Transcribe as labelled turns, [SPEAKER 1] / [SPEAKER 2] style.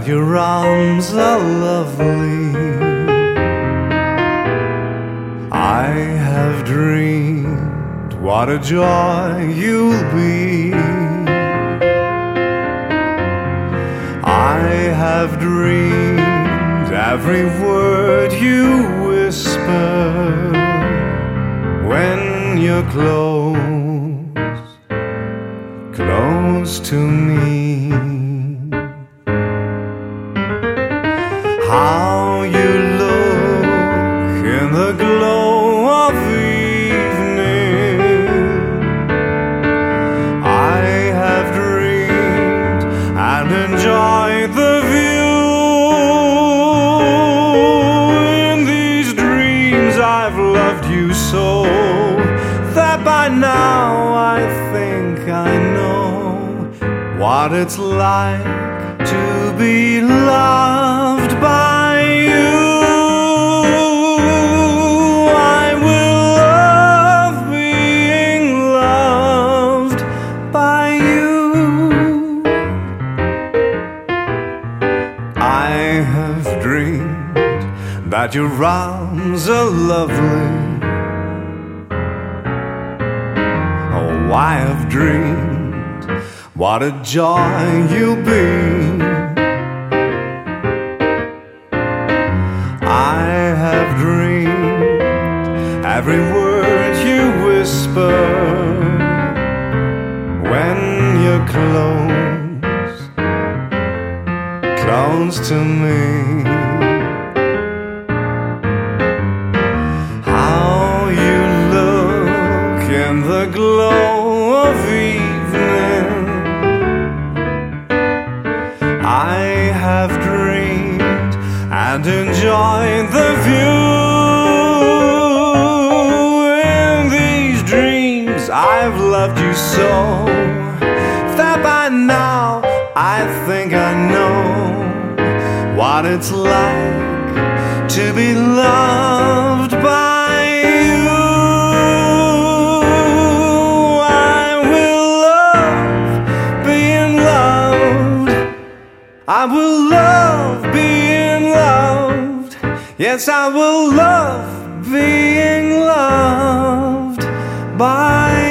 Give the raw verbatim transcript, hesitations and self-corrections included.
[SPEAKER 1] your arms are lovely. I have dreamed what a joy you'll be. I have dreamed every word you whisper when you're close, close to me. How you look in the glow of evening. I have dreamed and enjoyed the view. In these dreams I've loved you so that by now I think I know what it's like to be loved by you. I will love being loved by you. I have dreamed that your arms are lovely. Oh, I have dreamed what a joy you'll be. I have dreamed every word you whisper when you're close, close to me. How you look in the glow of evening. I have dreamed and enjoyed the view. In these dreams I've loved you so that by now I think I know what it's like to be loved by you. I will love being loved. I will love being loved. Yes, I will love being loved by